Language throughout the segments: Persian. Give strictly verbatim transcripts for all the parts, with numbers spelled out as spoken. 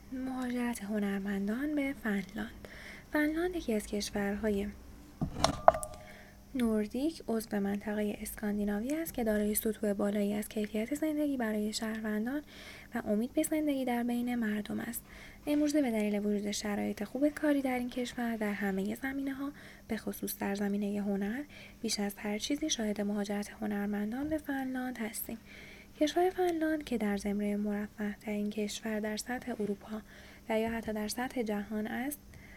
مهاجرت هنرمندان به فنلاند. فنلاند یکی از کشورهای نوردیک عضو منطقه اسکاندیناوی است که دارای سطوح بالایی از کیفیت زندگی برای شهروندان و امید به زندگی در بین مردم است. امروزه به دلیل وجود شرایط خوب کاری در این کشور در همه زمینه‌ها، به خصوص در زمینه هنر، بیش از هر چیزی شاهد مهاجرت هنرمندان به فنلاند هستیم. کشور فنلاند که در زمره مرفه‌ترین کشور در سطح اروپا و یا حتی در سطح جهان است،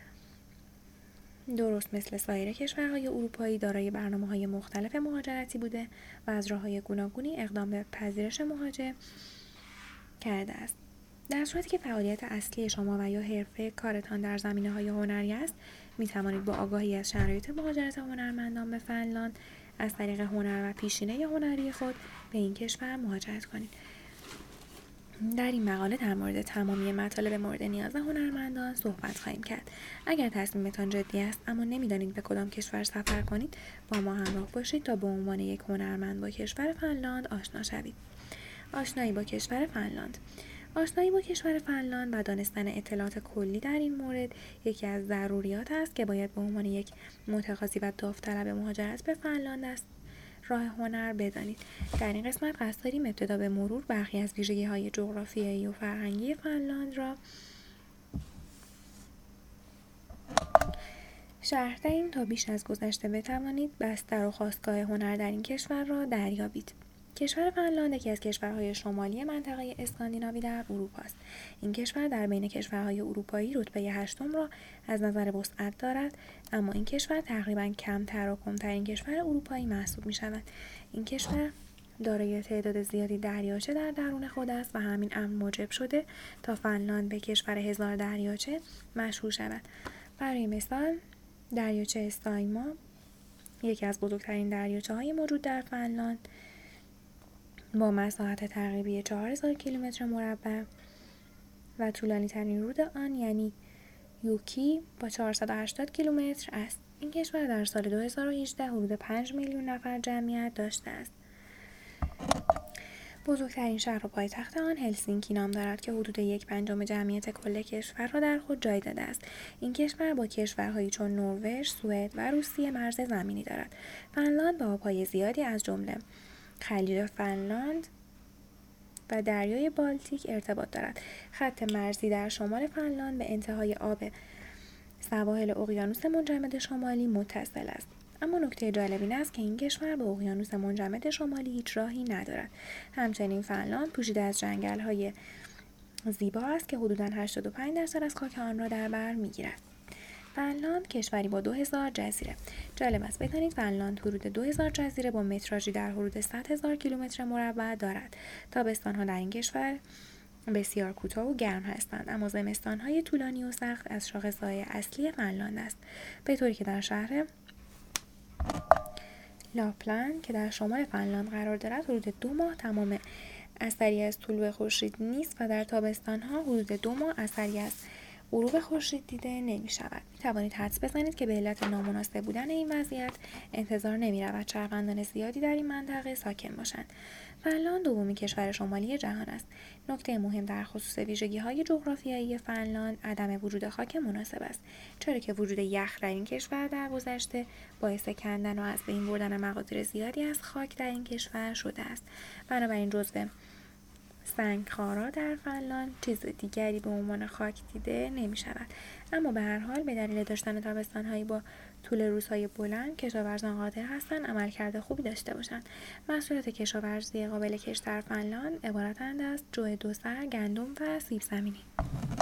درست مثل سایر کشورهای اروپایی دارای برنامه‌های مختلف مهاجرتی بوده و از راه‌های گوناگونی اقدام به پذیرش مهاجر کرده است. در صورتی که فعالیت اصلی شما و یا حرفه کارتان در زمینه‌های هنری است، می‌توانید با آگاهی از شرایط مهاجرت هنرمندان به فنلاند از طریق هنر و پیشینه هنری خود به این کشور مهاجرت کنید. در این مقاله در مورد تمامی مطالب مورد نیاز هنرمندان صحبت خواهیم کرد. اگر تصمیمتان جدی است اما نمی‌دانید به کدام کشور سفر کنید، با ما همراه باشید تا به عنوان یک هنرمند با کشور فنلاند آشنا شوید. آشنایی با کشور فنلاند. آشنایی با کشور فنلاند و دانستن اطلاعات کلی در این مورد یکی از ضروریات است که باید به عنوان یک متقاضی و داوطلب مهاجرت به فنلاند است راه هنر بدانید. در این قسمت قصد داریم ابتدا به مرور برخی از ویژگی‌های جغرافیایی و فرهنگی فنلاند را شرح دهیم تا بیش از گذشته بتوانید بستر و خاستگاه هنر در این کشور را دریابید. کشور فنلاند یکی از کشورهای شمالی منطقه اسکاندیناوی در اروپا است. این کشور در بین کشورهای اروپایی رتبه هشتم را از نظر وسعت دارد، اما این کشور تقریباً کم تراکم‌ترین کشور اروپایی محسوب می‌شود. این کشور دارای تعداد زیادی دریاچه در درون خود است و همین امر موجب شده تا فنلاند به کشور هزار دریاچه مشهور شود. برای مثال دریاچه سایما یکی از بزرگترین دریاچه‌های موجود در فنلاند با مساحت تقریبی چهار هزار کیلومتر مربع و طولانی ترین رود آن یعنی یوکی با چهارصد و هشتاد کیلومتر است. این کشور در سال دو هزار و هجده حدود پنج میلیون نفر جمعیت داشته است. بزرگترین شهر و پایتخت آن هلسینکی نام دارد که حدود یک پنجم جمعیت کل کشور را در خود جای داده است. این کشور با کشورهایی چون نروژ، سوئد و روسیه مرز زمینی دارد. فنلاند با آب‌های زیادی از جمله خلیج فنلاند و دریای بالتیک ارتباط دارد. خط مرزی در شمال فنلاند به انتهای آب سواحل اقیانوس منجمد شمالی متصل است. اما نکته جالب این است که این کشور به اقیانوس منجمد شمالی هیچ راهی ندارد. همچنین فنلاند پوشیده از جنگل‌های زیبا است که حدوداً هشتاد و پنج درصد از خاک آن را در بر می‌گیرد. فنلاند کشوری با دو هزار جزیره. جالب است بدانید فنلاند حدود دو هزار جزیره با متراژی در حدود صد هزار کیلومتر مربع دارد. تابستان‌ها در این کشور بسیار کوتاه و گرم هستند، اما زمستان‌های طولانی و سخت از شاخصه‌های اصلی فنلاند است، به طوری که در شهر لاپلند که در شمال فنلاند قرار دارد حدود دو ماه تمام اثری از طلوع خورشید نیست و در تابستان‌ها حدود دو ماه اثری از غروب خورشید دیده نمی شود. می توانید حدس بزنید که به علت نامناسب بودن این وضعیت انتظار نمی رود شهروندان زیادی در این منطقه ساکن باشند. فنلاند دومین کشور شمالی جهان است. نکته مهم در خصوص ویژگی‌های جغرافیایی فنلاند عدم وجود خاک مناسب است، چرا که وجود یخ در این کشور در گذشته باعث کندن و از بین بردن مقادیر زیادی از خاک در این کشور شده است. بنابراین جزو سنگخارا در فنلاند چیز دیگری به عنوان خاک دیده نمی شود. اما به هر حال به دلیل داشتن تابستان‌هایی با طول روزهای بلند کشاورزان قادر هستند عملکرد خوبی داشته باشند. محصولات کشاورزی قابل کشت در فنلاند عبارتند از جو دو سر، گندم و سیب زمینی.